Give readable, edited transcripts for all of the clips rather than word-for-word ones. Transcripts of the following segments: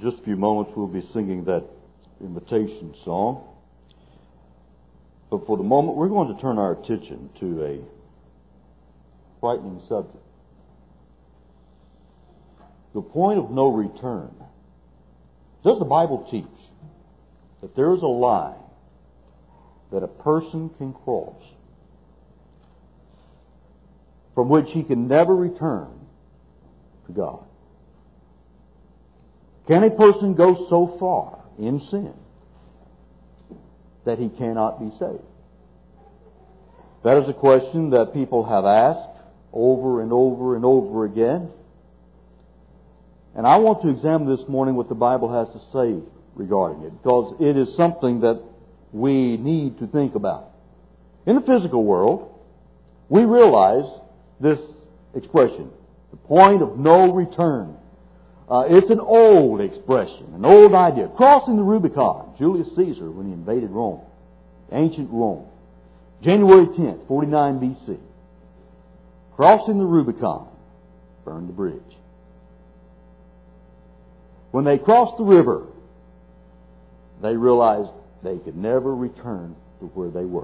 In just a few moments we'll be singing that invitation song. But for the moment we're going to turn our attention to a frightening subject. The point of no return. Does the Bible teach that there is a line that a person can cross from which he can never return to God? Can a person go so far in sin that he cannot be saved? That is a question that people have asked over and over and over again. And I want to examine this morning what the Bible has to say regarding it, because it is something that we need to think about. In the physical world, we realize this expression, the point of no return. It's an old expression, an old idea. Crossing the Rubicon. Julius Caesar, when he invaded Rome, ancient Rome, January 10th, 49 BC. Crossing the Rubicon, burned the bridge. When they crossed the river, they realized they could never return to where they were.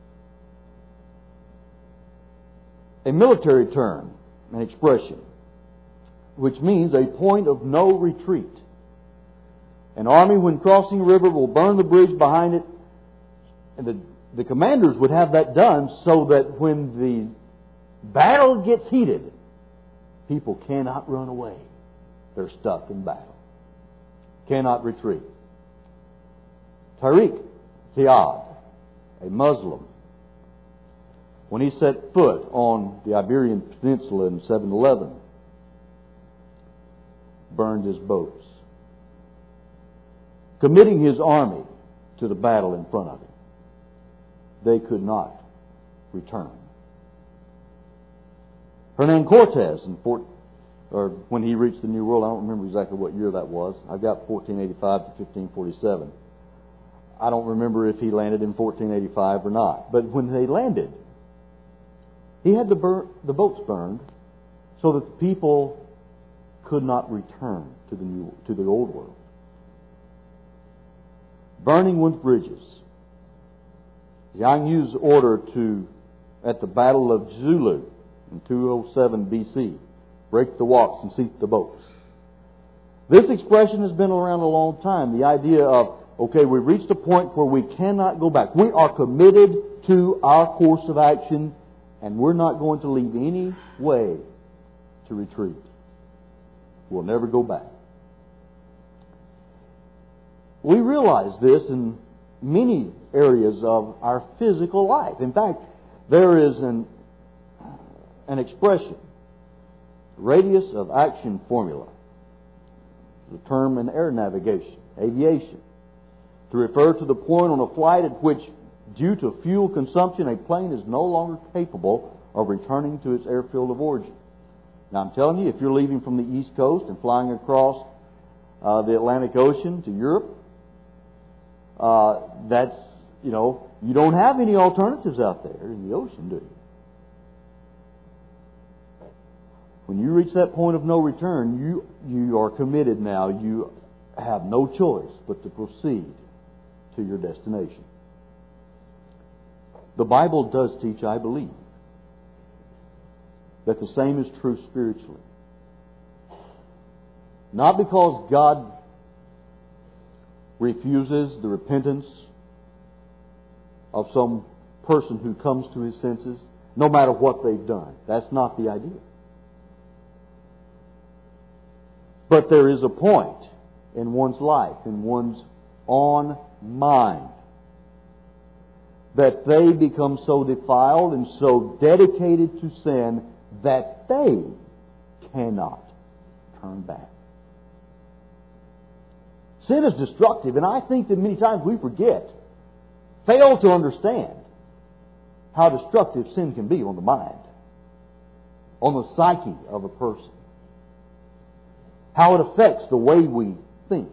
A military term, an expression, which means a point of no retreat. An army, when crossing a river, will burn the bridge behind it, and the commanders would have that done so that when the battle gets heated, people cannot run away. They're stuck in battle. Cannot retreat. Tariq Ziyad, a Muslim, when he set foot on the Iberian Peninsula in 7/11, burned his boats, committing his army to the battle in front of him. They could not return. Hernan Cortez, when he reached the New World, I don't remember exactly what year that was. I've got 1485 to 1547. I don't remember if he landed in 1485 or not. But when they landed, he had the boats burned so that the people could not return to the old world. Burning with bridges. Yang Yu's order at the Battle of Zulu in 207 BC, break the walks and sink the boats. This expression has been around a long time. The idea of, okay, we've reached a point where we cannot go back. We are committed to our course of action, and we're not going to leave any way to retreat. We'll never go back. We realize this in many areas of our physical life. In fact, there is an expression, radius of action formula, the term in air navigation, aviation, to refer to the point on a flight at which, due to fuel consumption, a plane is no longer capable of returning to its airfield of origin. Now, I'm telling you, if you're leaving from the East Coast and flying across the Atlantic Ocean to Europe, you don't have any alternatives out there in the ocean, do you? When you reach that point of no return, you are committed now. You have no choice but to proceed to your destination. The Bible does teach, I believe, that the same is true spiritually. Not because God refuses the repentance of some person who comes to his senses, no matter what they've done. That's not the idea. But there is a point in one's life, in one's own mind, that they become so defiled and so dedicated to sin that they cannot turn back. Sin is destructive, and I think that many times we fail to understand how destructive sin can be on the mind, on the psyche of a person, how it affects the way we think.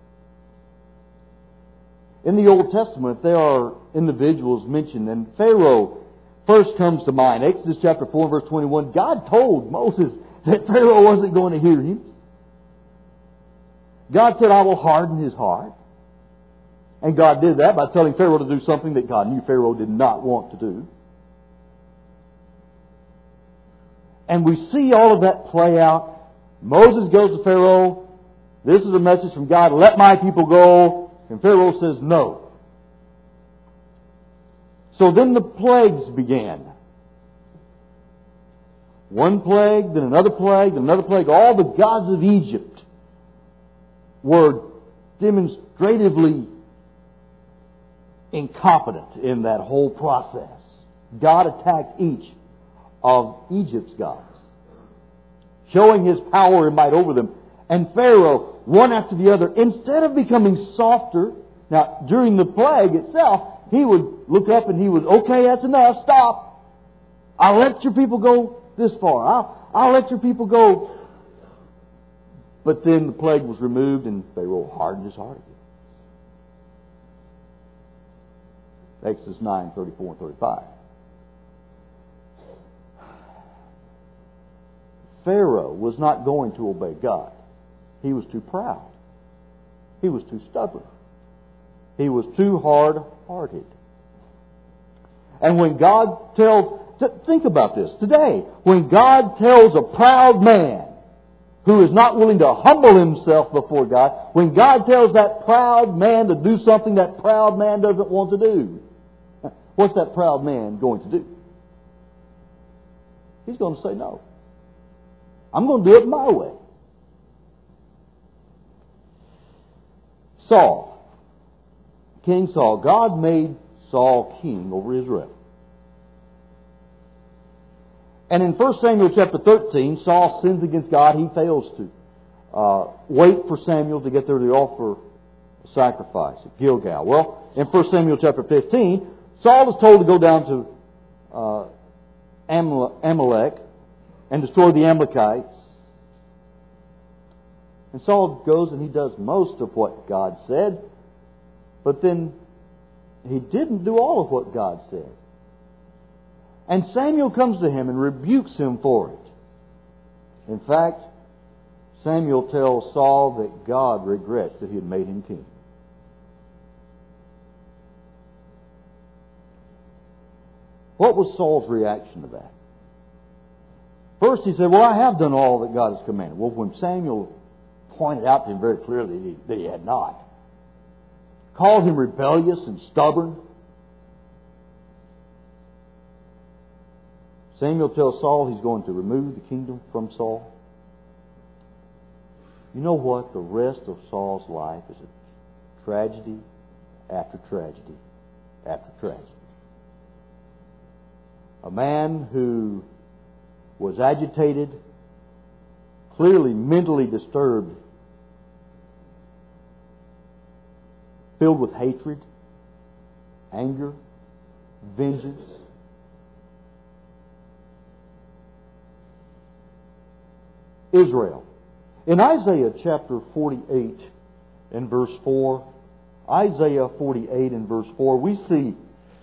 In the Old Testament, there are individuals mentioned, and Pharaoh first comes to mind. Exodus chapter 4, verse 21, God told Moses that Pharaoh wasn't going to hear him. God said, I will harden his heart. And God did that by telling Pharaoh to do something that God knew Pharaoh did not want to do. And we see all of that play out. Moses goes to Pharaoh. This is a message from God. Let my people go. And Pharaoh says no. So then the plagues began. One plague, then another plague, then another plague. All the gods of Egypt were demonstratively incompetent in that whole process. God attacked each of Egypt's gods, showing his power and might over them. And Pharaoh, one after the other, instead of becoming softer, now during the plague itself, he would look up and he would, okay, that's enough, stop. I'll let your people go this far. I'll let your people go. But then the plague was removed and Pharaoh hardened his heart again. Exodus 9, 34 and 35. Pharaoh was not going to obey God. He was too proud. He was too stubborn. He was too hard-hearted. And when God tells... Think about this. Today, when God tells a proud man who is not willing to humble himself before God, when God tells that proud man to do something that proud man doesn't want to do, what's that proud man going to do? He's going to say no. I'm going to do it my way. Saul, King Saul, God made Saul king over Israel. And in 1 Samuel chapter 13, Saul sins against God. He fails to wait for Samuel to get there to offer a sacrifice at Gilgal. Well, in 1 Samuel chapter 15, Saul is told to go down to Amalek and destroy the Amalekites. And Saul goes and he does most of what God said, but then he didn't do all of what God said. And Samuel comes to him and rebukes him for it. In fact, Samuel tells Saul that God regrets that he had made him king. What was Saul's reaction to that? First he said, well, I have done all that God has commanded. Well, when Samuel pointed out to him very clearly that he had not, called him rebellious and stubborn, Samuel tells Saul he's going to remove the kingdom from Saul. You know what? The rest of Saul's life is a tragedy after tragedy after tragedy. A man who was agitated, clearly mentally disturbed, filled with hatred, anger, vengeance. Israel. In Isaiah chapter 48 and verse 4, Isaiah 48 and verse 4, we see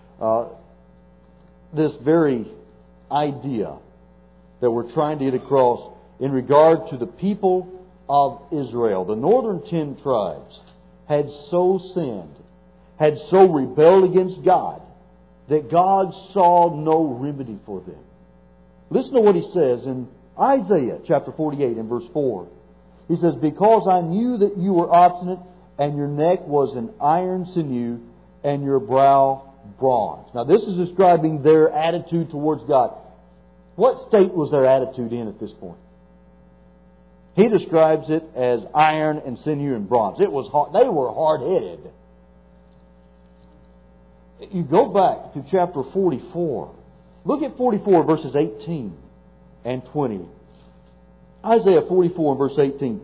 this very idea that we're trying to get across in regard to the people of Israel. The northern 10 tribes had so sinned, had so rebelled against God, that God saw no remedy for them. Listen to what he says in Isaiah chapter 48 and verse 4. He says, because I knew that you were obstinate, and your neck was an iron sinew, and your brow bronze. Now this is describing their attitude towards God. What state was their attitude in at this point? He describes it as iron and sinew and bronze. It was hard. They were hard-headed. You go back to chapter 44. Look at 44 verses 18 and 20. Isaiah 44 and verse 18.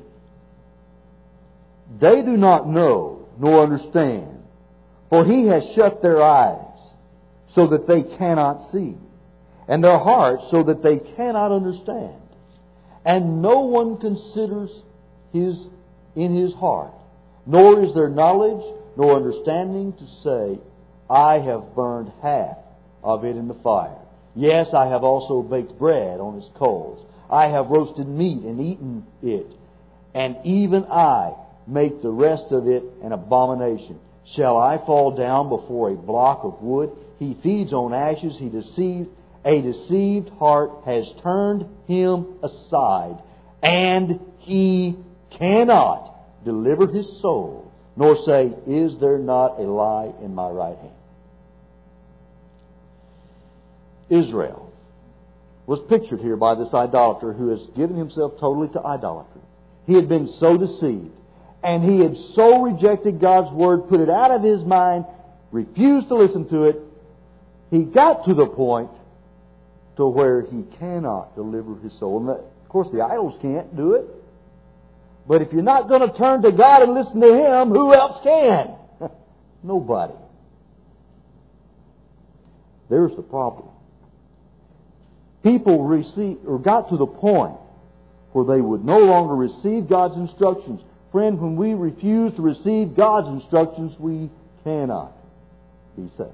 They do not know nor understand, for He has shut their eyes so that they cannot see, and their hearts so that they cannot understand. And no one considers in his heart, nor is there knowledge nor understanding to say, I have burned half of it in the fire. Yes, I have also baked bread on its coals. I have roasted meat and eaten it. And even I, make the rest of it an abomination. Shall I fall down before a block of wood? He feeds on ashes. A deceived heart has turned him aside, and he cannot deliver his soul, nor say, Is there not a lie in my right hand? Israel was pictured here by this idolater who has given himself totally to idolatry. He had been so deceived, and he had so rejected God's Word, put it out of his mind, refused to listen to it. He got to the point to where he cannot deliver his soul. And of course, the idols can't do it. But if you're not going to turn to God and listen to Him, who else can? Nobody. There's the problem. People got to the point where they would no longer receive God's instructions. Friend, when we refuse to receive God's instructions, we cannot be saved.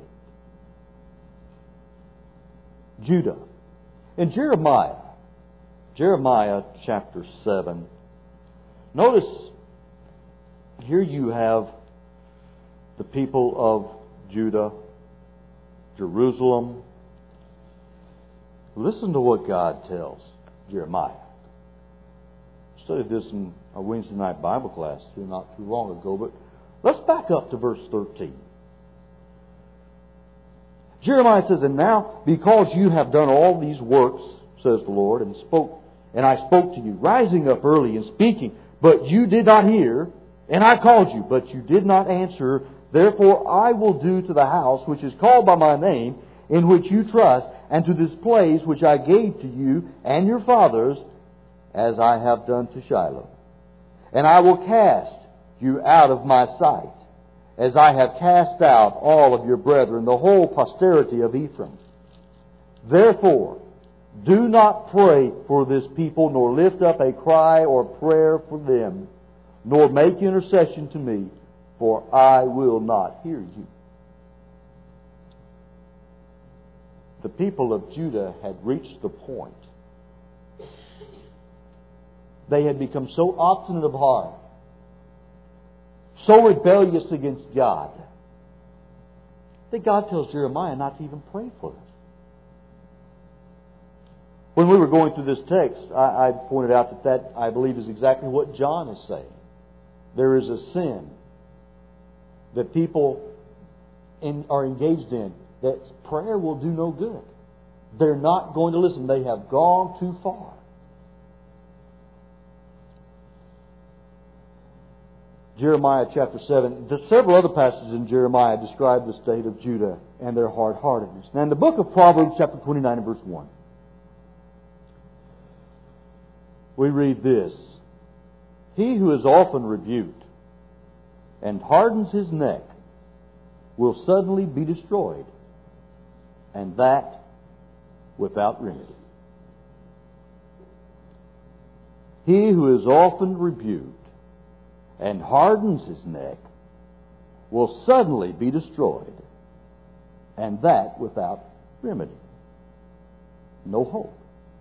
Judah. In Jeremiah chapter 7, notice here you have the people of Judah, Jerusalem. Listen to what God tells Jeremiah. I studied this in our Wednesday night Bible class here not too long ago, but let's back up to verse 13. Jeremiah says, And now, because you have done all these works, says the Lord, and I spoke to you, rising up early and speaking, but you did not hear, and I called you, but you did not answer. Therefore I will do to the house which is called by my name, in which you trust, and to this place which I gave to you and your fathers, as I have done to Shiloh. And I will cast you out of my sight, as I have cast out all of your brethren, the whole posterity of Ephraim. Therefore, do not pray for this people, nor lift up a cry or prayer for them, nor make intercession to me, for I will not hear you. The people of Judah had reached the point. They had become so obstinate of heart, so rebellious against God, that God tells Jeremiah not to even pray for them. When we were going through this text, I pointed out that I believe is exactly what John is saying. There is a sin that people are engaged in, that prayer will do no good. They're not going to listen. They have gone too far. Jeremiah chapter 7. There's several other passages in Jeremiah describe the state of Judah and their hard-heartedness. Now in the book of Proverbs chapter 29 and verse 1, we read this. He who is often rebuked and hardens his neck will suddenly be destroyed, and that without remedy. He who is often rebuked and hardens his neck will suddenly be destroyed, and that without remedy. No hope.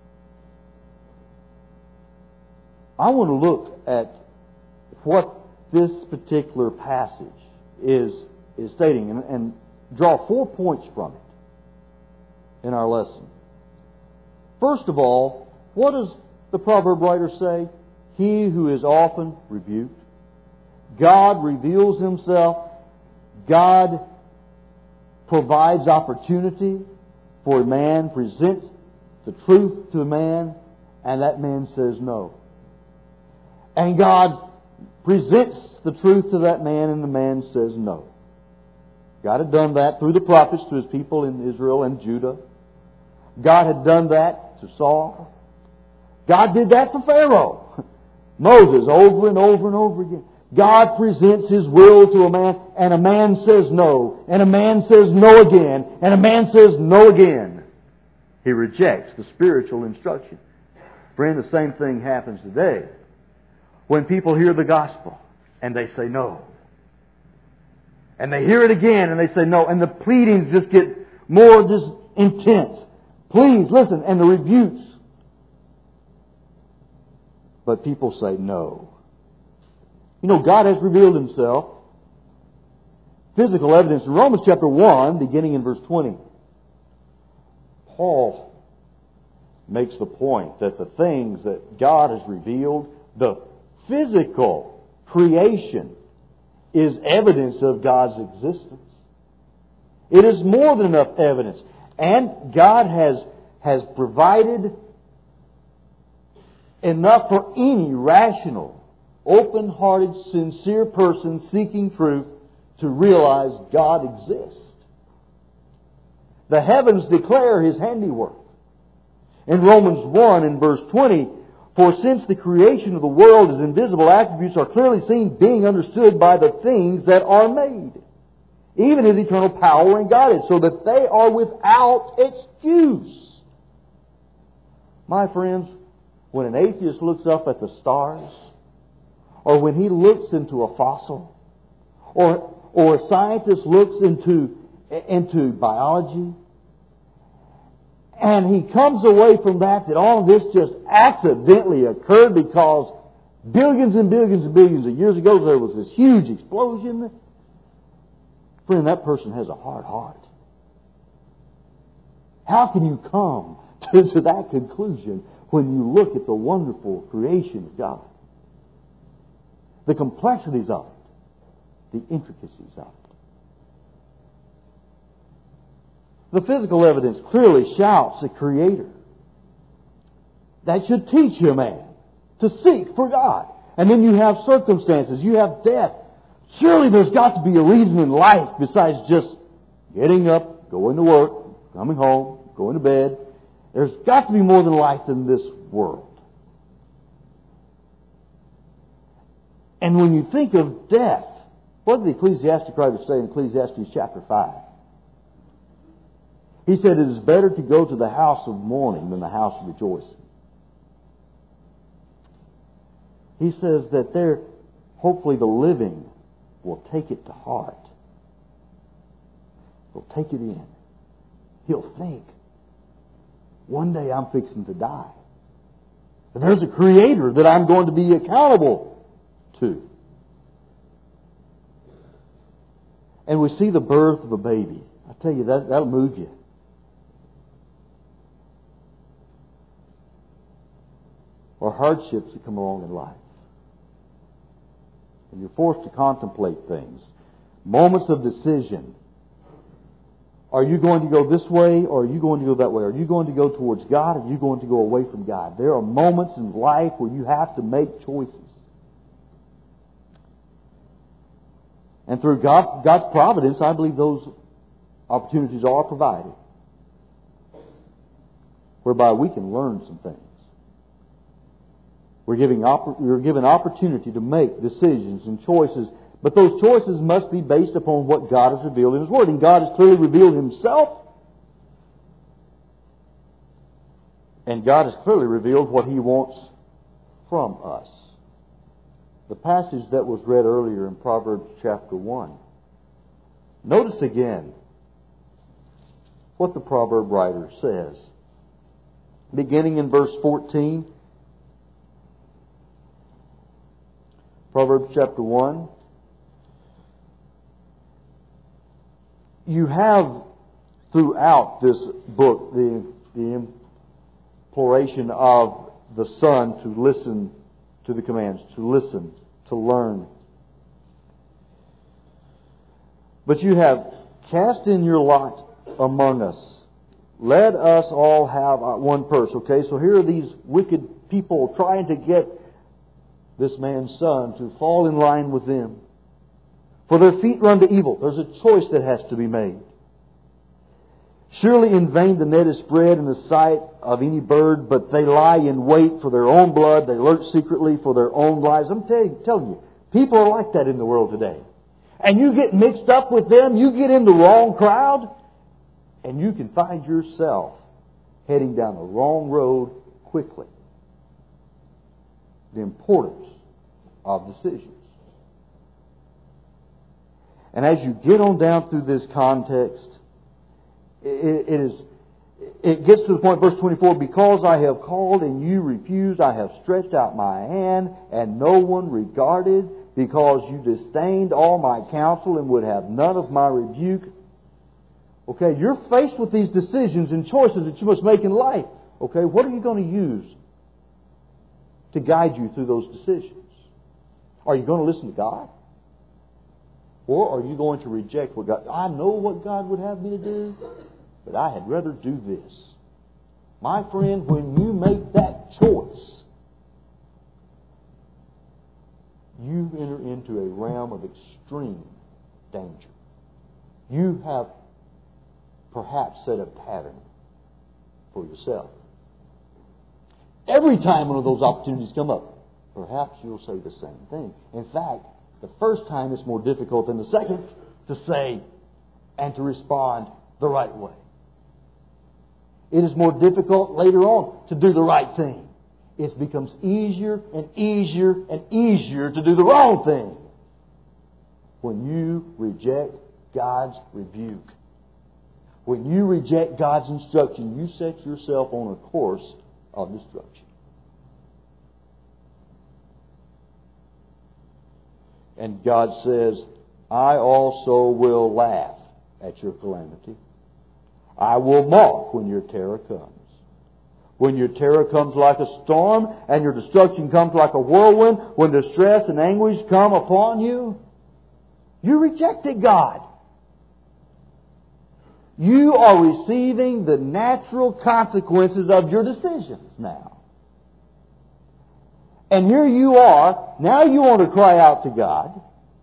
I want to look at what this particular passage is stating and draw 4 points from it in our lesson. First of all, what does the proverb writer say? He who is often rebuked. God reveals Himself. God provides opportunity for a man, presents the truth to a man, and that man says no. And God presents the truth to that man, and the man says no. God had done that through the prophets to His people in Israel and Judah. God had done that to Saul. God did that to Pharaoh. Moses, over and over and over again. God presents His will to a man, and a man says no, and a man says no again, and a man says no again. He rejects the spiritual instruction. Friend, the same thing happens today. When people hear the gospel, and they say no. And they hear it again, and they say no. And the pleadings just get more just intense. Please, listen. And the rebukes. But people say no. You know, God has revealed Himself. Physical evidence in Romans chapter 1, beginning in verse 20. Paul makes the point that the things that God has revealed, the physical creation, is evidence of God's existence. It is more than enough evidence. And God has provided enough for any rational, open-hearted, sincere person seeking truth to realize God exists. The heavens declare His handiwork. In Romans 1 and verse 20, for since the creation of the world His invisible attributes are clearly seen, being understood by the things that are made, even His eternal power and Godhead, so that they are without excuse. My friends, when an atheist looks up at the stars, or when he looks into a fossil, or a scientist looks into biology, and he comes away from that all of this just accidentally occurred because billions and billions and billions of years ago there was this huge explosion. Friend, that person has a hard heart. How can you come to that conclusion when you look at the wonderful creation of God? The complexities of it, the intricacies of it. The physical evidence clearly shouts the Creator. That should teach a man to seek for God. And then you have circumstances, you have death. Surely there's got to be a reason in life besides just getting up, going to work, coming home, going to bed. There's got to be more than life in this world. And when you think of death, what did the Ecclesiastic writer say in Ecclesiastes chapter 5? He said, it is better to go to the house of mourning than the house of rejoicing. He says that there, hopefully the living will take it to heart. He'll take it in. He'll think, one day I'm fixing to die. There's a Creator that I'm going to be accountable to. And we see the birth of a baby. I tell you, that'll move you. Or hardships that come along in life. And you're forced to contemplate things. Moments of decision. Are you going to go this way or are you going to go that way? Are you going to go towards God or are you going to go away from God? There are moments in life where you have to make choices. And through God's providence, I believe those opportunities are provided. Whereby we can learn some things. We're given opportunity to make decisions and choices, but those choices must be based upon what God has revealed in His Word. And God has clearly revealed Himself, and God has clearly revealed what He wants from us. The passage that was read earlier in Proverbs chapter 1. Notice again what the proverb writer says. Beginning in verse 14. Proverbs chapter 1. You have throughout this book the imploration of the son to listen to the commands, to listen, to learn. But you have cast in your lot among us. Let us all have one purse. Okay, so here are these wicked people trying to get this man's son to fall in line with them. For their feet run to evil. There's a choice that has to be made. Surely in vain the net is spread in the sight of any bird, but they lie in wait for their own blood. They lurk secretly for their own lives. I'm telling you, people are like that in the world today. And you get mixed up with them, you get in the wrong crowd, and you can find yourself heading down the wrong road quickly. The importance of decisions. And as you get on down through this context, it gets to the point, verse 24, because I have called and you refused, I have stretched out my hand and no one regarded. because you disdained all my counsel and would have none of my rebuke. Okay, you're faced with these decisions and choices that you must make in life. Okay, what are you going to use to guide you through those decisions? Are you going to listen to God? Or are you going to reject what God... I know what God would have me to do, but I had rather do this. My friend, when you make that choice, you enter into a realm of extreme danger. You have perhaps set a pattern for yourself. Every time one of those opportunities come up, perhaps you'll say the same thing. In fact, the first time is more difficult than the second to say and to respond the right way. It is more difficult later on to do the right thing. It becomes easier and easier and easier to do the wrong thing when you reject God's rebuke. When you reject God's instruction, you set yourself on a course of destruction. And God says, I also will laugh at your calamity. I will mock when your terror comes. When your terror comes like a storm and your destruction comes like a whirlwind, when distress and anguish come upon you, you rejected God. You are receiving the natural consequences of your decisions now. And here you are, now you want to cry out to God.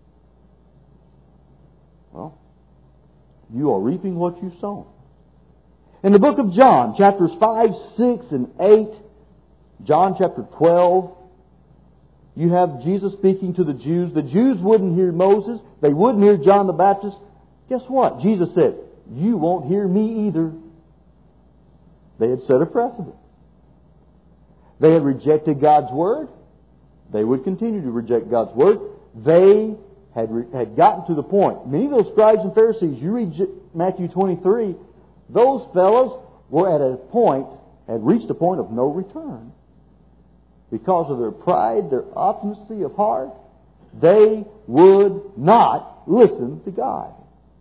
Well, you are reaping what you sown. In the book of John, chapters 5, 6, and 8, John chapter 12, you have Jesus speaking to the Jews. The Jews wouldn't hear Moses. They wouldn't hear John the Baptist. Guess what? Jesus said, you won't hear me either. They had set a precedent. They had rejected God's Word. They would continue to reject God's Word. They had gotten to the point. Many of those scribes and Pharisees, you read Matthew 23, those fellows were at a point, had reached a point of no return. Because of their pride, their obstinacy of heart, they would not listen to God.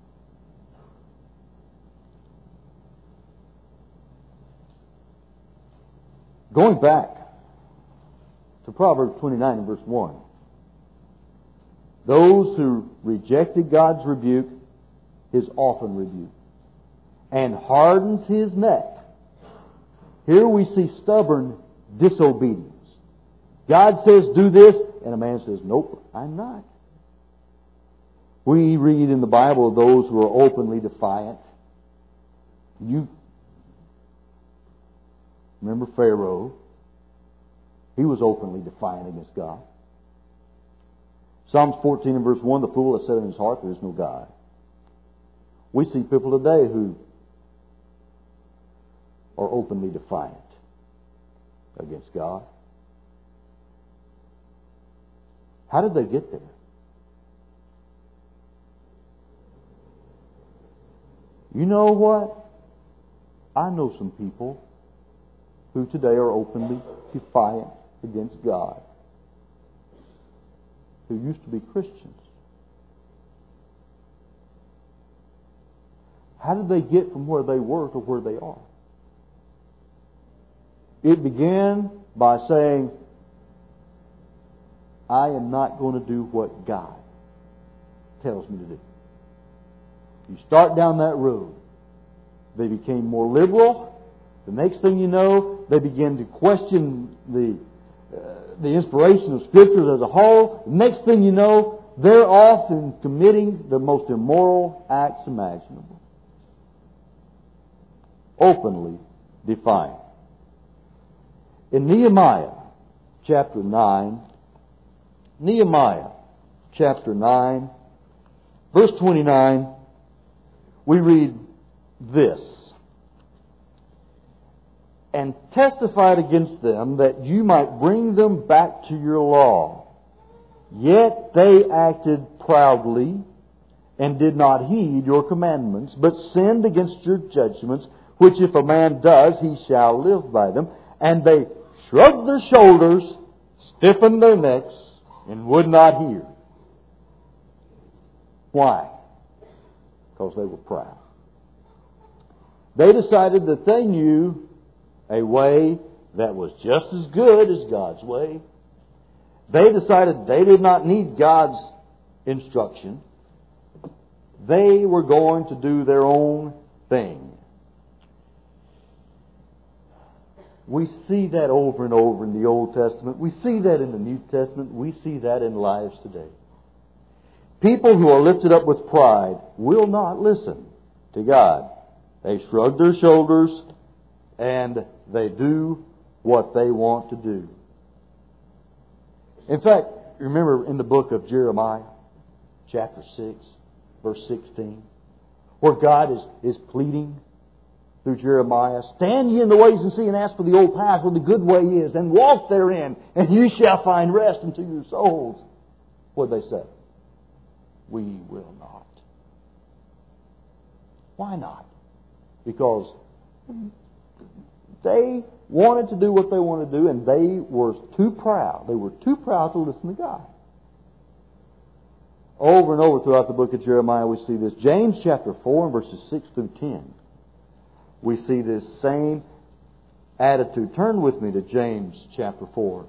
Going back to Proverbs 29 and verse 1. Those who rejected God's rebuke, His often rebuke, and hardens his neck. Here we see stubborn disobedience. God says, do this, and a man says, nope, I'm not. We read in the Bible of those who are openly defiant. You remember Pharaoh? He was openly defiant against God. Psalms 14 and verse 1, the fool has said in his heart, there is no God. We see people today who are openly defiant against God. How did they get there? You know what? I know some people who today are openly defiant against God, who used to be Christians. How did they get from where they were to where they are? It began by saying, I am not going to do what God tells me to do. You start down that road. They became more liberal. The next thing you know, they begin to question the inspiration of Scriptures as a whole. The next thing you know, they're off and committing the most immoral acts imaginable. Openly defiant. In Nehemiah chapter 9, verse 29, we read this. And testified against them that you might bring them back to your law. Yet they acted proudly and did not heed your commandments, but sinned against your judgments, which if a man does, he shall live by them. And they shrugged their shoulders, stiffened their necks, and would not hear. Why? Because they were proud. They decided that they knew a way that was just as good as God's way. They decided they did not need God's instruction. They were going to do their own thing. We see that over and over in the Old Testament. We see that in the New Testament. We see that in lives today. People who are lifted up with pride will not listen to God. They shrug their shoulders and they do what they want to do. In fact, remember in the book of Jeremiah, chapter 6, verse 16, where God is pleading through Jeremiah, "Stand ye in the ways and see, and ask for the old path where the good way is, and walk therein, and you shall find rest unto your souls." What did they say? We will not. Why not? Because they wanted to do what they wanted to do, and they were too proud. They were too proud to listen to God. Over and over throughout the book of Jeremiah we see this. James chapter 4 and verses 6 through 10. We see this same attitude. Turn with me to James chapter 4.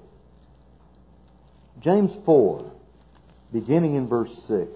James 4, beginning in verse 6.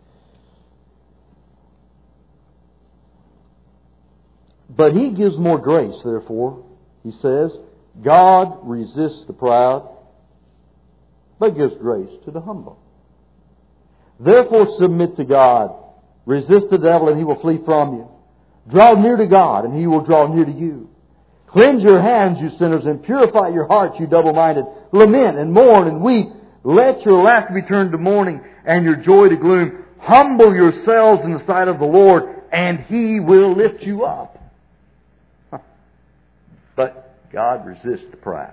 "But He gives more grace, therefore," he says, "God resists the proud, but gives grace to the humble. Therefore submit to God. Resist the devil, and he will flee from you. Draw near to God, and He will draw near to you. Cleanse your hands, you sinners, and purify your hearts, you double-minded. Lament and mourn and weep. Let your laughter be turned to mourning, and your joy to gloom. Humble yourselves in the sight of the Lord, and He will lift you up." But God resists the proud.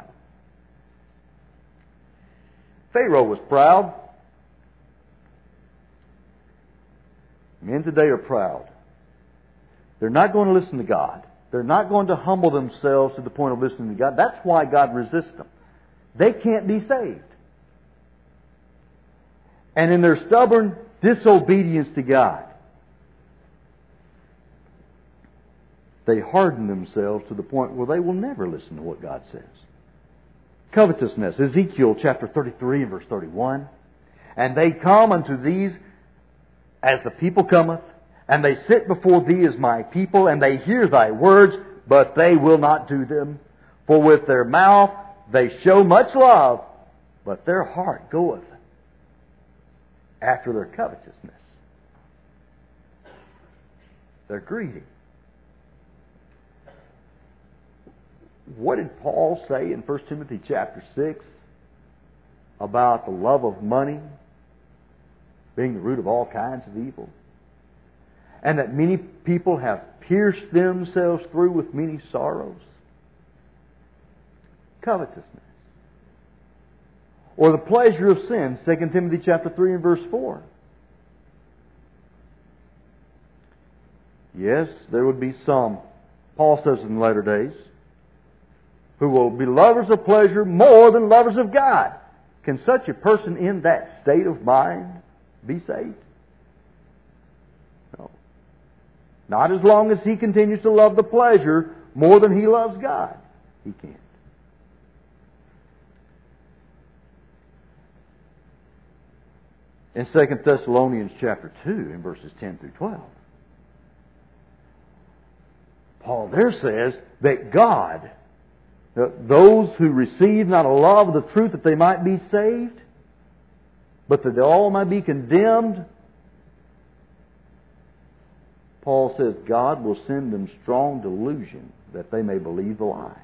Pharaoh was proud. Men today are proud. They're not going to listen to God. They're not going to humble themselves to the point of listening to God. That's why God resists them. They can't be saved. And in their stubborn disobedience to God, they harden themselves to the point where they will never listen to what God says. Covetousness. Ezekiel chapter 33 and verse 31. "And they come unto these as the people cometh, and they sit before thee as my people, and they hear thy words, but they will not do them. For with their mouth they show much love, but their heart goeth after their covetousness." They're greedy. What did Paul say in 1 Timothy chapter 6 about the love of money being the root of all kinds of evil? And that many people have pierced themselves through with many sorrows. Covetousness. Or the pleasure of sin, 2 Timothy chapter 3 and verse 4. Yes, there would be some, Paul says in the latter days, who will be lovers of pleasure more than lovers of God. Can such a person in that state of mind be saved? No. Not as long as he continues to love the pleasure more than he loves God. He can't. In 2 Thessalonians chapter 2, in verses 10 through 12, Paul there says that God, those who receive not a love of the truth that they might be saved, but that they all might be condemned, Paul says God will send them strong delusion that they may believe the lie.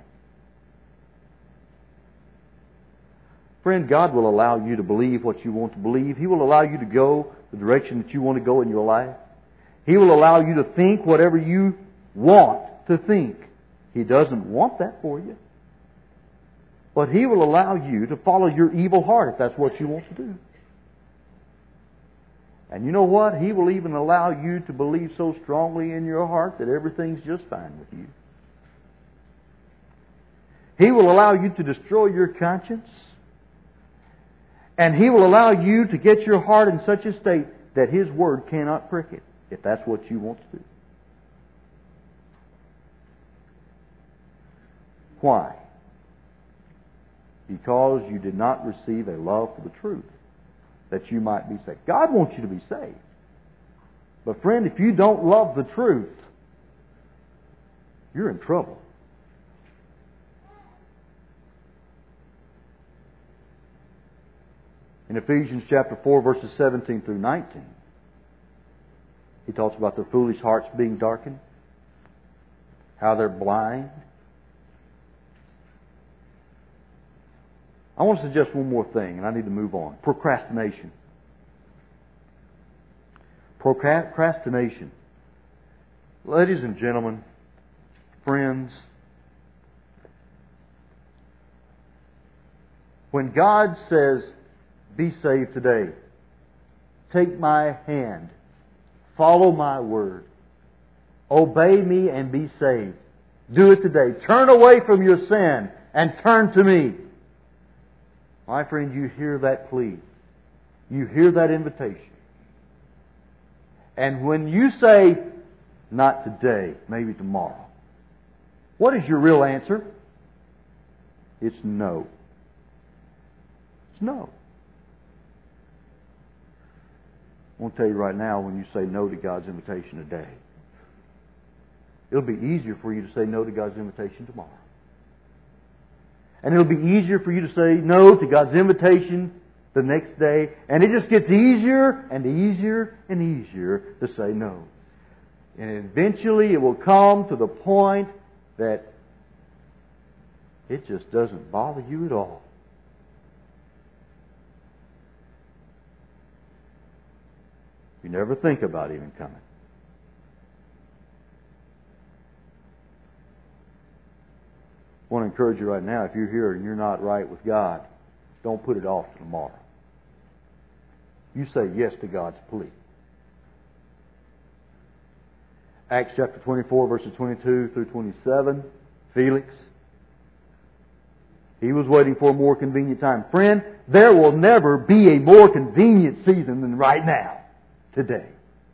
Friend, God will allow you to believe what you want to believe. He will allow you to go the direction that you want to go in your life. He will allow you to think whatever you want to think. He doesn't want that for you. But He will allow you to follow your evil heart if that's what you want to do. And you know what? He will even allow you to believe so strongly in your heart that everything's just fine with you. He will allow you to destroy your conscience. And He will allow you to get your heart in such a state that His Word cannot prick it, if that's what you want to do. Why? Because you did not receive a love for the truth, that you might be saved. God wants you to be saved. But friend, if you don't love the truth, you're in trouble. In Ephesians chapter 4, verses 17 through 19, he talks about their foolish hearts being darkened, how they're blind. I want to suggest one more thing, and I need to move on. Procrastination. Procrastination. Ladies and gentlemen, friends, when God says, be saved today, take my hand, follow my word, obey me and be saved, do it today, turn away from your sin and turn to me. My friend, you hear that plea. You hear that invitation. And when you say, not today, maybe tomorrow, what is your real answer? It's no. It's no. I want to tell you right now, when you say no to God's invitation today, it'll be easier for you to say no to God's invitation tomorrow. And it'll be easier for you to say no to God's invitation the next day. And it just gets easier and easier and easier to say no. And eventually it will come to the point that it just doesn't bother you at all. You never think about even coming. I want to encourage you right now, if you're here and you're not right with God, don't put it off to tomorrow. You say yes to God's plea. Acts chapter 24, verses 22 through 27. Felix, he was waiting for a more convenient time. Friend, there will never be a more convenient season than right now, today.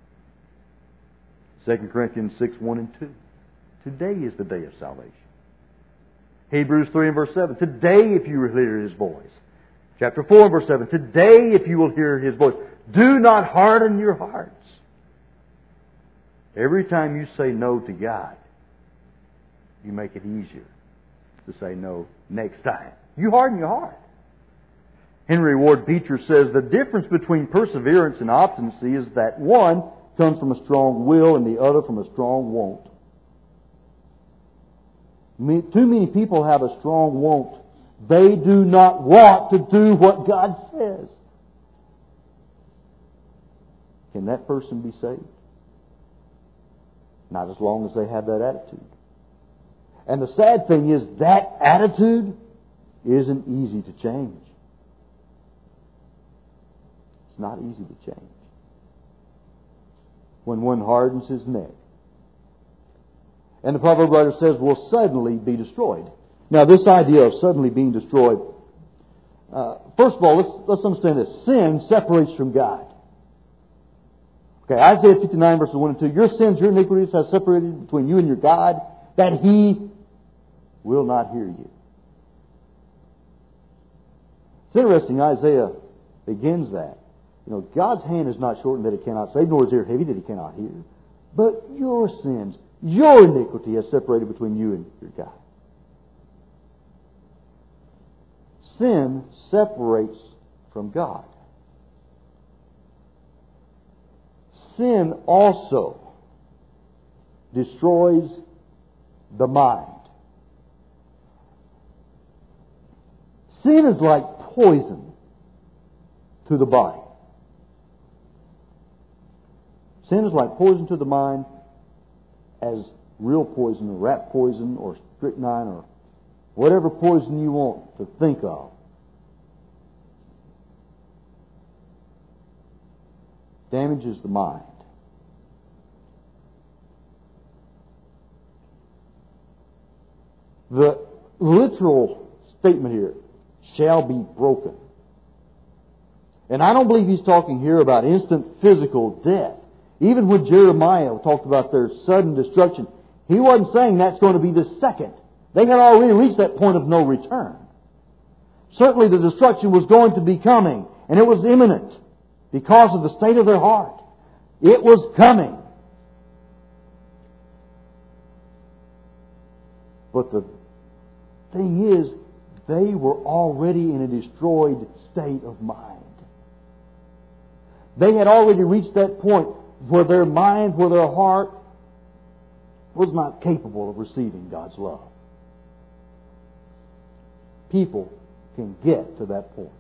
2 Corinthians 6, 1 and 2. Today is the day of salvation. Hebrews 3 and verse 7. Today if you will hear His voice. Chapter 4 and verse 7. Today if you will hear His voice. Do not harden your hearts. Every time you say no to God, you make it easier to say no next time. You harden your heart. Henry Ward Beecher says the difference between perseverance and obstinacy is that one comes from a strong will and the other from a strong want. Too many people have a strong want. They do not want to do what God says. Can that person be saved? Not as long as they have that attitude. And the sad thing is that attitude isn't easy to change. It's not easy to change. When one hardens his neck. And the proverb writer says, will suddenly be destroyed. Now, this idea of suddenly being destroyed, first of all, let's understand this. Sin separates from God. Okay, Isaiah 59, verses 1 and 2. Your sins, your iniquities have separated between you and your God, that He will not hear you. It's interesting, Isaiah begins that. You know, God's hand is not shortened that He cannot save, nor is ear heavy that He cannot hear. But your sins, your iniquity has separated between you and your God. Sin separates from God. Sin also destroys the mind. Sin is like poison to the body. Sin is like poison to the mind as real poison, or rat poison, or strychnine, or whatever poison you want to think of. Damages the mind. The literal statement here, shall be broken. And I don't believe he's talking here about instant physical death. Even when Jeremiah talked about their sudden destruction, he wasn't saying that's going to be the second. They had already reached that point of no return. Certainly the destruction was going to be coming, and it was imminent because of the state of their heart. It was coming. But the thing is, they were already in a destroyed state of mind. They had already reached that point where their mind, where their heart was not capable of receiving God's love. People can get to that point.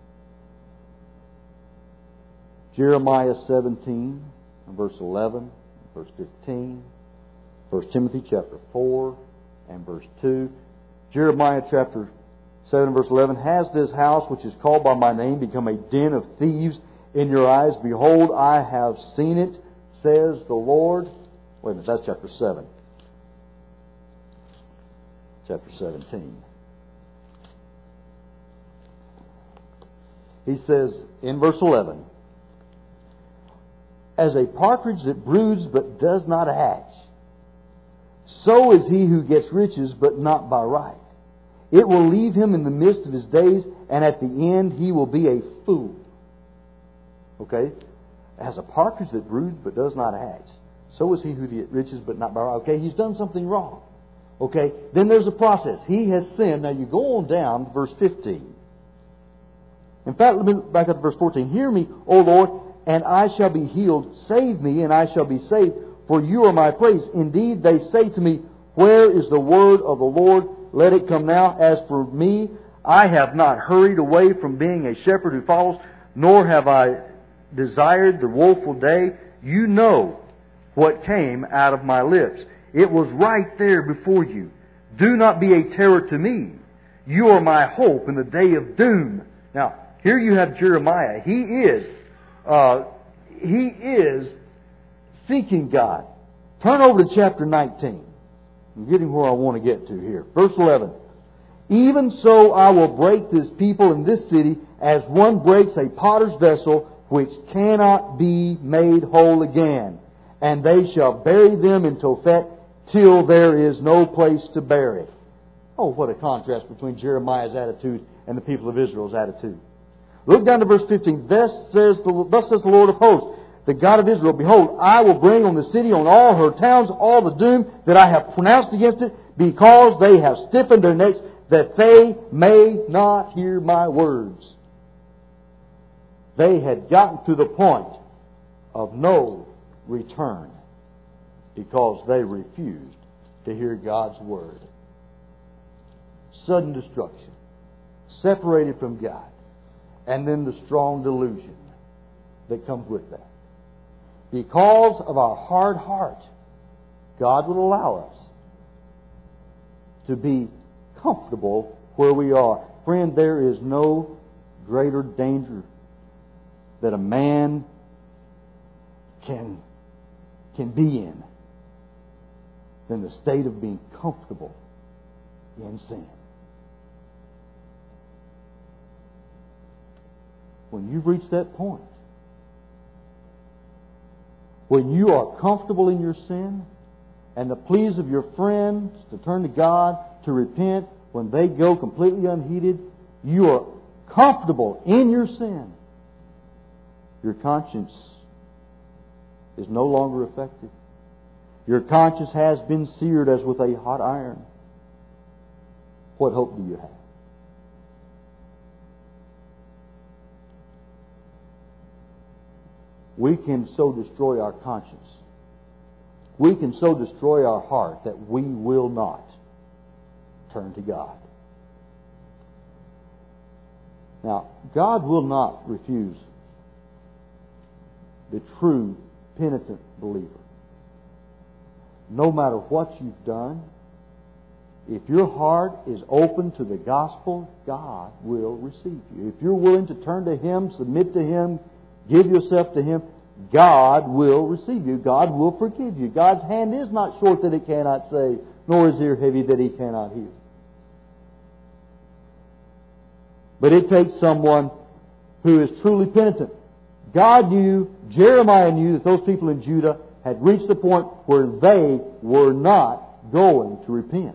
Jeremiah 17, verse 11, verse 15, 1 Timothy chapter 4, and verse 2. Jeremiah chapter 7, verse 11, has this house which is called by my name become a den of thieves in your eyes? Behold, I have seen it, says the Lord. Wait a minute, that's chapter 7. Chapter 17. He says in verse 11, as a partridge that broods but does not hatch, so is he who gets riches but not by right. It will leave him in the midst of his days, and at the end he will be a fool. Okay? As a partridge that broods but does not hatch, so is he who gets riches but not by right. Okay, he's done something wrong. Okay, then there's a process. He has sinned. Now you go on down to verse 15. In fact, let me back up to verse 14. Hear me, O Lord, and I shall be healed. Save me, and I shall be saved, for you are my praise. Indeed, they say to me, where is the word of the Lord? Let it come now. As for me, I have not hurried away from being a shepherd who follows, nor have I desired the woeful day. You know what came out of my lips. It was right there before you. Do not be a terror to me. You are my hope in the day of doom. Now, here you have Jeremiah. He is seeking God. Turn over to chapter 19. I'm getting where I want to get to here. Verse 11. Even so I will break this people in this city as one breaks a potter's vessel which cannot be made whole again. And they shall bury them in Tophet till there is no place to bury. Oh, what a contrast between Jeremiah's attitude and the people of Israel's attitude. Look down to verse 15. Thus says the Lord of hosts, the God of Israel, behold, I will bring on the city, on all her towns, all the doom that I have pronounced against it, because they have stiffened their necks, that they may not hear my words. They had gotten to the point of no return because they refused to hear God's word. Sudden destruction, separated from God, and then the strong delusion that comes with that. Because of our hard heart, God will allow us to be comfortable where we are. Friend, there is no greater danger that a man can be in than the state of being comfortable in sin. When you've reached that point, when you are comfortable in your sin, and the pleas of your friends to turn to God, to repent, when they go completely unheeded, you are comfortable in your sin. Your conscience is no longer effective. Your conscience has been seared as with a hot iron. What hope do you have? We can so destroy our conscience. We can so destroy our heart that we will not turn to God. Now, God will not refuse the true penitent believer. No matter what you've done, if your heart is open to the gospel, God will receive you. If you're willing to turn to Him, submit to Him, give yourself to Him, God will receive you. God will forgive you. God's hand is not short that it cannot save, nor is ear heavy that He cannot heal. But it takes someone who is truly penitent. God knew, Jeremiah knew that those people in Judah had reached the point where they were not going to repent.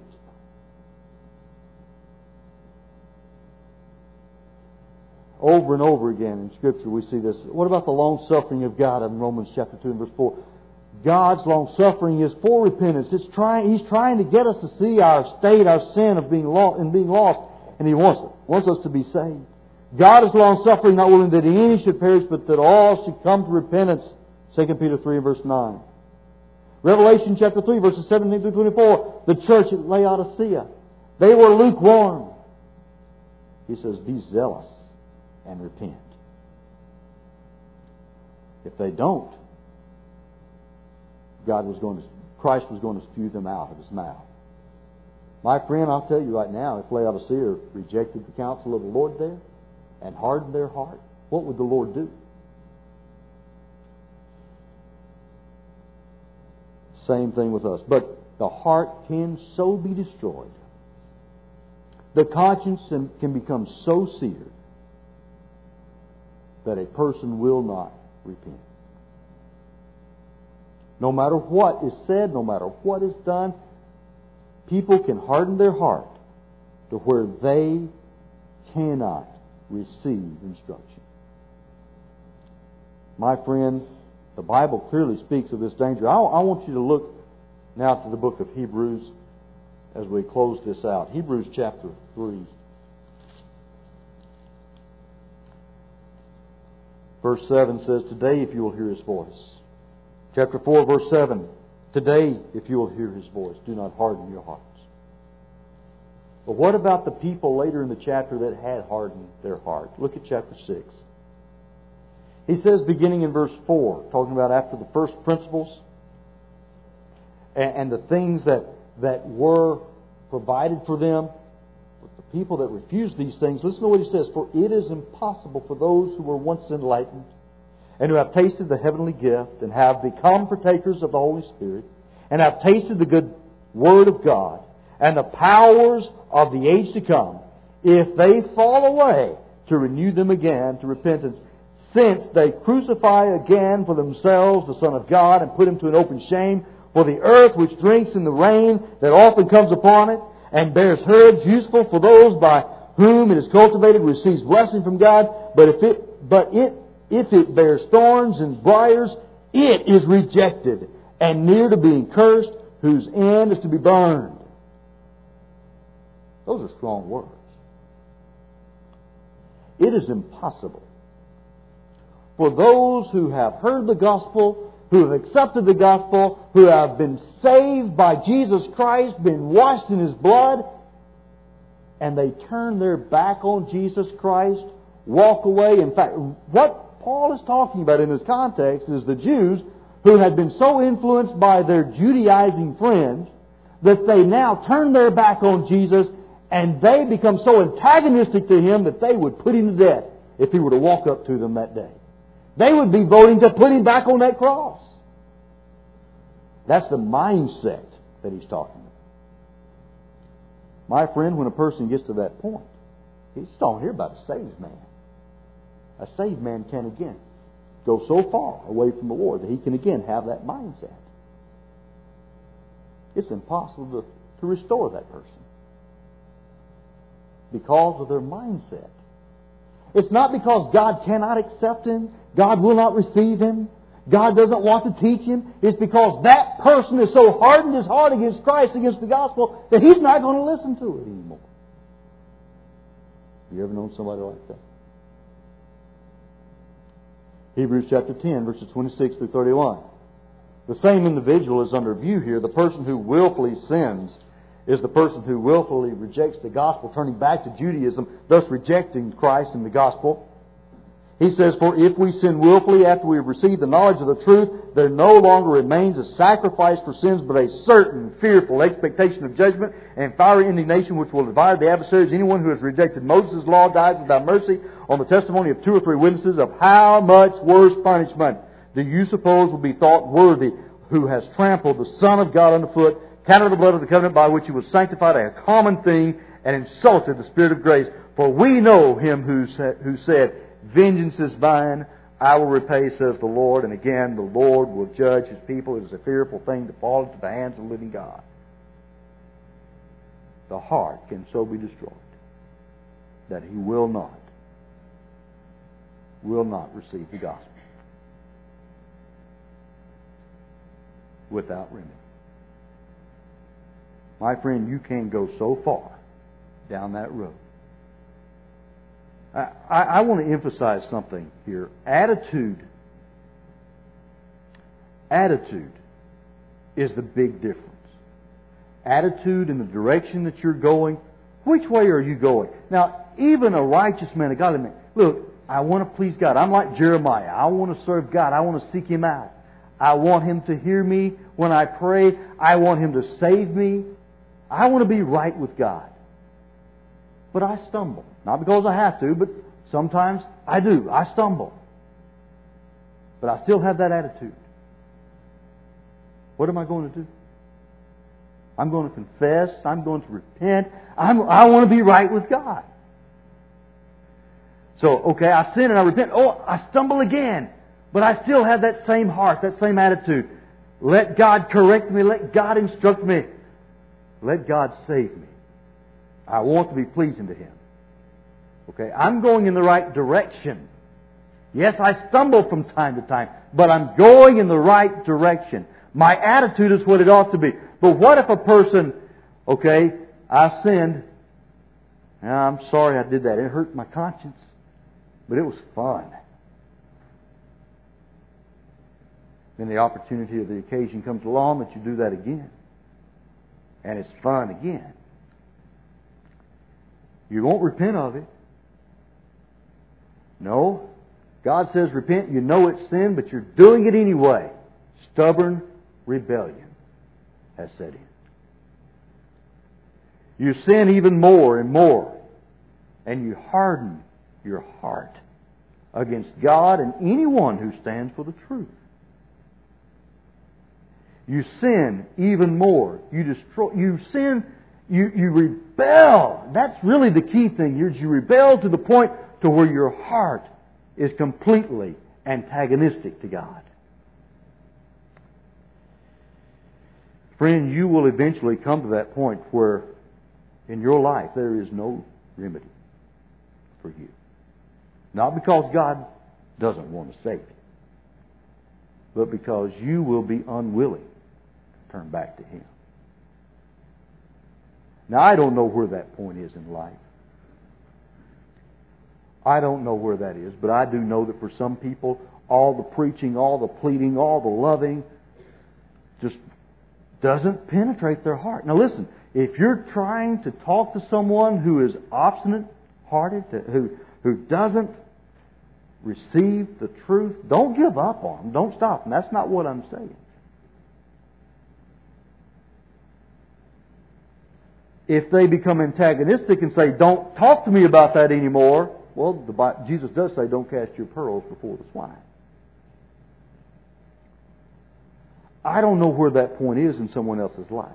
Over and over again in Scripture we see this. What about the long-suffering of God in Romans chapter 2 and verse 4? God's long-suffering is for repentance. He's trying to get us to see our state, our sin of being lost, and He wants us to be saved. God is long-suffering, not willing that any should perish, but that all should come to repentance. 2 Peter 3 verse 9. Revelation chapter 3 verses 17 through 24. The church at Laodicea. They were lukewarm. He says, be zealous and repent. If they don't, Christ was going to spew them out of His mouth. My friend, I'll tell you right now, if Laodicea rejected the counsel of the Lord there and hardened their heart, what would the Lord do? Same thing with us. But the heart can so be destroyed. The conscience can become so seared that a person will not repent. No matter what is said, no matter what is done, people can harden their heart to where they cannot receive instruction. My friend, the Bible clearly speaks of this danger. I want you to look now to the book of Hebrews as we close this out. Hebrews chapter 3. Verse 7 says, today if you will hear His voice. Chapter 4 verse 7. Today if you will hear His voice, do not harden your hearts. But what about the people later in the chapter that had hardened their heart? Look at chapter 6. He says, beginning in verse 4, talking about after the first principles and the things that were provided for them, but the people that refused these things, listen to what he says, for it is impossible for those who were once enlightened and who have tasted the heavenly gift and have become partakers of the Holy Spirit and have tasted the good Word of God and the powers of the age to come, if they fall away, to renew them again to repentance, since they crucify again for themselves the Son of God and put Him to an open shame. For the earth which drinks in the rain that often comes upon it and bears herbs useful for those by whom it is cultivated receives blessing from God. But if it bears thorns and briars, it is rejected and near to being cursed, whose end is to be burned. Those are strong words. It is impossible for those who have heard the gospel, who have accepted the gospel, who have been saved by Jesus Christ, been washed in His blood, and they turn their back on Jesus Christ, walk away. In fact, what Paul is talking about in this context is the Jews who had been so influenced by their Judaizing friends that they now turn their back on Jesus and they become so antagonistic to Him that they would put Him to death if He were to walk up to them that day. They would be voting to put Him back on that cross. That's the mindset that he's talking about. My friend, when a person gets to that point, he's talking here about a saved man. A saved man can again go so far away from the Lord that he can again have that mindset. It's impossible to restore that person because of their mindset. It's not because God cannot accept him, God will not receive him, God doesn't want to teach him. It's because that person has so hardened his heart against Christ, against the gospel, that he's not going to listen to it anymore. Have you ever known somebody like that? Hebrews chapter 10, verses 26 through 31. The same individual is under view here. The person who willfully sins is the person who willfully rejects the gospel, turning back to Judaism, thus rejecting Christ and the gospel. He says, for if we sin willfully after we have received the knowledge of the truth, there no longer remains a sacrifice for sins, but a certain fearful expectation of judgment and fiery indignation which will devour the adversaries. Anyone who has rejected Moses' law dies without mercy on the testimony of 2 or 3 witnesses. Of how much worse punishment do you suppose will be thought worthy who has trampled the Son of God underfoot, counted the blood of the covenant by which he was sanctified a common thing, and insulted the Spirit of grace? For we know him who said, Vengeance is mine, I will repay, says the Lord. And again, the Lord will judge His people. It is a fearful thing to fall into the hands of the living God. The heart can so be destroyed that he will not receive the gospel without remedy. My friend, you can go so far down that road. I want to emphasize something here. Attitude is the big difference. Attitude in the direction that you're going. Which way are you going? Now, even a righteous man, a godly man, look, I want to please God. I'm like Jeremiah. I want to serve God. I want to seek Him out. I want Him to hear me when I pray. I want Him to save me. I want to be right with God. But I stumble. Not because I have to, but sometimes I do. I stumble. But I still have that attitude. What am I going to do? I'm going to confess. I'm going to repent. I want to be right with God. So, okay, I sin and I repent. Oh, I stumble again. But I still have that same heart, that same attitude. Let God correct me. Let God instruct me. Let God save me. I want to be pleasing to Him. Okay, I'm going in the right direction. Yes, I stumble from time to time, but I'm going in the right direction. My attitude is what it ought to be. But what if a person, okay, I sinned. I'm sorry I did that. It hurt my conscience. But it was fun. Then the opportunity or the occasion comes along that you do that again. And it's fun again. You won't repent of it. No. God says repent. You know it's sin, but you're doing it anyway. Stubborn rebellion has set in. You sin even more and more. And you harden your heart against God and anyone who stands for the truth. You sin even more. You sin. You rebel. That's really the key thing here. Is you rebel to the point to where your heart is completely antagonistic to God. Friend, you will eventually come to that point where in your life there is no remedy for you. Not because God doesn't want to save you, but because you will be unwilling to turn back to Him. Now, I don't know where that point is in life. I don't know where that is, but I do know that for some people, all the preaching, all the pleading, all the loving just doesn't penetrate their heart. Now listen, if you're trying to talk to someone who is obstinate-hearted, who doesn't receive the truth, don't give up on them. Don't stop them. That's not what I'm saying. If they become antagonistic and say, don't talk to me about that anymore, well, Jesus does say, don't cast your pearls before the swine. I don't know where that point is in someone else's life.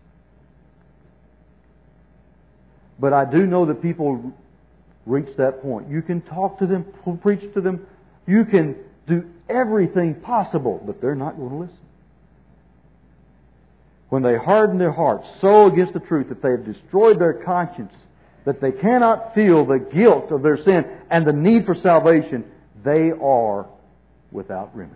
But I do know that people reach that point. You can talk to them, preach to them. You can do everything possible, but they're not going to listen. When they harden their hearts so against the truth that they have destroyed their conscience, that they cannot feel the guilt of their sin and the need for salvation, they are without remedy.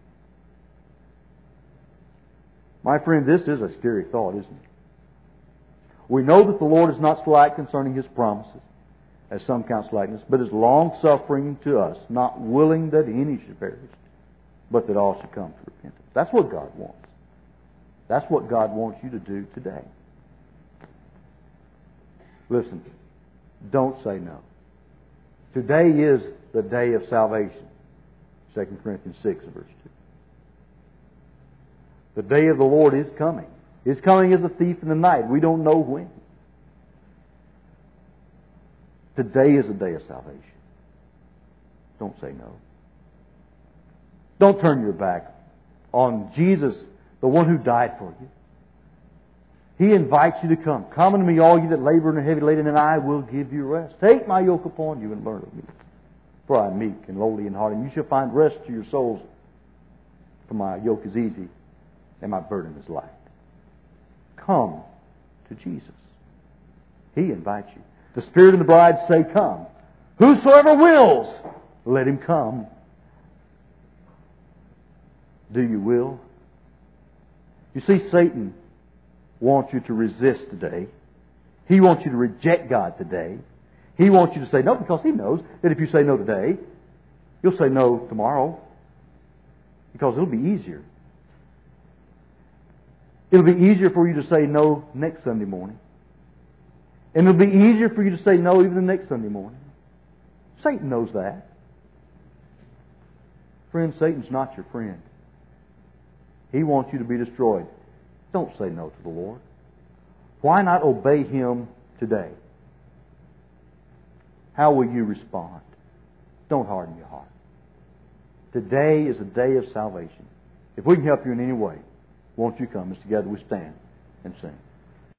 My friend, this is a scary thought, isn't it? We know that the Lord is not slack concerning His promises, as some count slackness, but is long-suffering to us, not willing that any should perish, but that all should come to repentance. That's what God wants. That's what God wants you to do today. Listen, don't say no. Today is the day of salvation. 2 Corinthians 6, verse 2. The day of the Lord is coming. It's coming as a thief in the night. We don't know when. Today is a day of salvation. Don't say no. Don't turn your back on Jesus, the one who died for you. He invites you to come. Come unto me, all you that labor and are heavy laden, and I will give you rest. Take my yoke upon you and learn of me. For I am meek and lowly in heart, and you shall find rest to your souls. For my yoke is easy, and my burden is light. Come to Jesus. He invites you. The Spirit and the bride say, come. Whosoever wills, let him come. Do you will? You see, Satan wants you to resist today. He wants you to reject God today. He wants you to say no because he knows that if you say no today, you'll say no tomorrow because it'll be easier. It'll be easier for you to say no next Sunday morning. And it'll be easier for you to say no even the next Sunday morning. Satan knows that. Friend, Satan's not your friend. He wants you to be destroyed. Don't say no to the Lord. Why not obey Him today? How will you respond? Don't harden your heart. Today is a day of salvation. If we can help you in any way, won't you come as together we stand and sing?